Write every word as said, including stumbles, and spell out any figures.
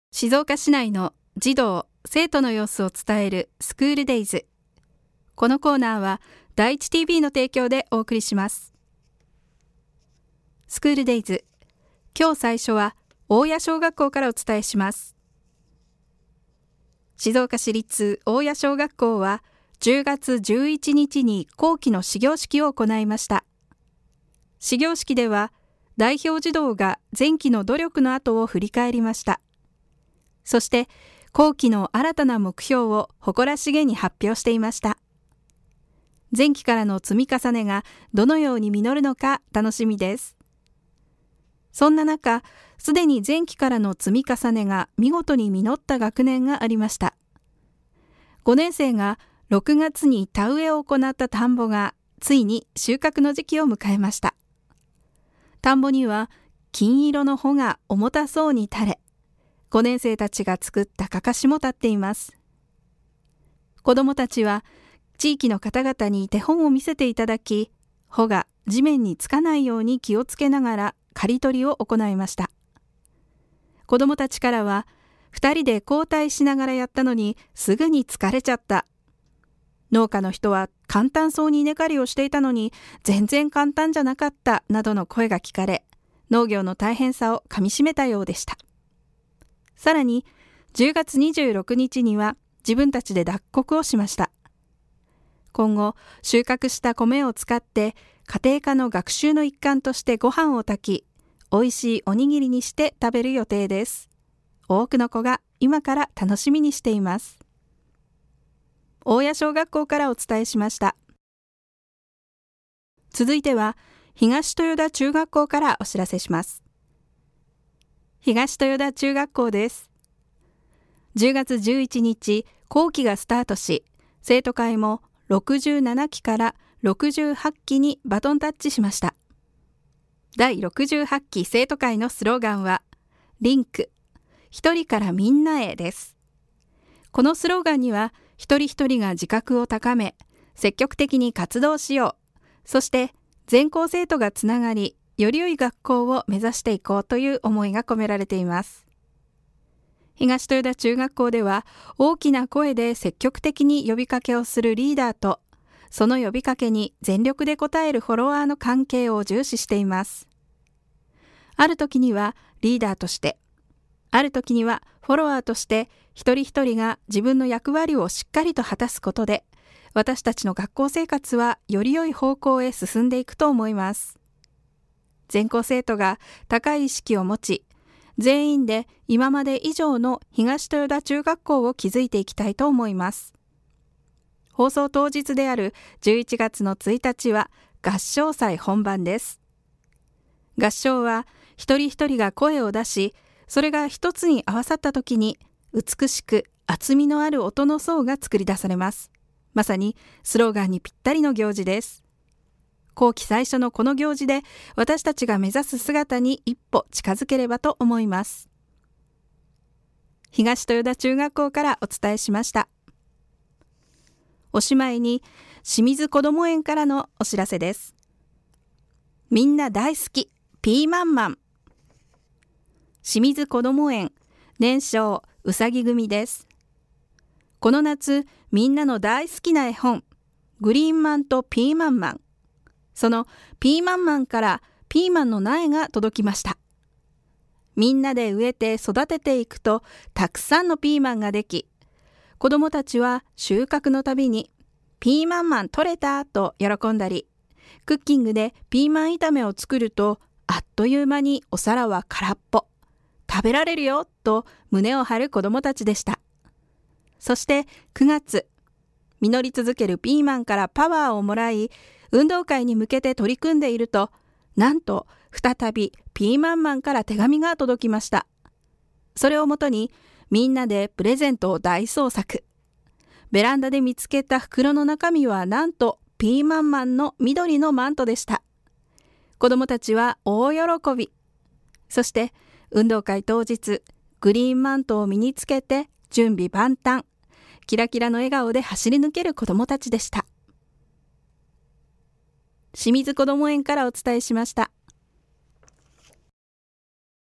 静岡市内の児童・生徒の様子を伝えるスクールデイズ。このコーナーは第一 ティーブイ の提供でお送りします。スクールデイズ、今日最初は大谷小学校からお伝えします。静岡市立大谷小学校はじゅうがつじゅういちにちに後期の始業式を行いました。始業式では代表児童が前期の努力の跡を振り返りました。そして後期の新たな目標を誇らしげに発表していました。前期からの積み重ねがどのように実るのか楽しみです。そんな中、すでに前期からの積み重ねが見事に実った学年がありました。ごねん生がろくがつに田植えを行った田んぼがついに収穫の時期を迎えました。田んぼには金色の穂が重たそうに垂れ、ごねん生たちが作ったかかしも立っています。子どもたちは地域の方々に手本を見せていただき、穂が地面につかないように気をつけながら刈り取りを行いました。子どもたちからは、二人で交代しながらやったのにすぐに疲れちゃった。農家の人は簡単そうに稲刈りをしていたのに全然簡単じゃなかったなどの声が聞かれ、農業の大変さをかみしめたようでした。さらにじゅうがつにじゅうろくにちには自分たちで脱穀をしました。今後収穫した米を使って家庭科の学習の一環としてご飯を炊き、おいしいおにぎりにして食べる予定です。多くの子が今から楽しみにしています。大谷小学校からお伝えしました。続いては東豊田中学校からお知らせします。東豊田中学校です。じゅうがつじゅういちにち、後期がスタートし、生徒会もろくじゅうななきからろくじゅうはちきにバトンタッチしました。だいろくじゅうはちき生徒会のスローガンは、リンク、一人からみんなへです。このスローガンには、一人一人が自覚を高め、積極的に活動しよう、そして全校生徒がつながり、より良い学校を目指していこうという思いが込められています。東豊田中学校では大きな声で積極的に呼びかけをするリーダーと、その呼びかけに全力で応えるフォロワーの関係を重視しています。ある時にはリーダーとして、ある時にはフォロワーとして一人一人が自分の役割をしっかりと果たすことで、私たちの学校生活はより良い方向へ進んでいくと思います。全校生徒が高い意識を持ち、全員で今まで以上の東豊田中学校を築いていきたいと思います。放送当日であるじゅういちがつのついたちは合唱祭本番です。合唱は一人一人が声を出し、それが一つに合わさった時に美しく厚みのある音の層が作り出されます。まさにスローガンにぴったりの行事です。後期最初のこの行事で私たちが目指す姿に一歩近づければと思います。東豊田中学校からお伝えしました。おしまいに清水こども園からのお知らせです。みんな大好きピーマンマン。清水こども園年少うさぎ組です。この夏みんなの大好きな絵本グリーンマンとピーマンマン、そのピーマンマンからピーマンの苗が届きました。みんなで植えて育てていくとたくさんのピーマンができ、子どもたちは収穫のたびにピーマンマン取れたと喜んだり、クッキングでピーマン炒めを作るとあっという間にお皿は空っぽ、食べられるよと胸を張る子どもたちでした。そしてくがつ、実り続けるピーマンからパワーをもらい、運動会に向けて取り組んでいると、なんと再びピーマンマンから手紙が届きました。それをもとにみんなでプレゼントを大捜索。ベランダで見つけた袋の中身はなんとピーマンマンの緑のマントでした。子どもたちは大喜び。そして運動会当日、グリーンマントを身につけて準備万端。キラキラの笑顔で走り抜ける子どもたちでした。清水こども園からお伝えしました。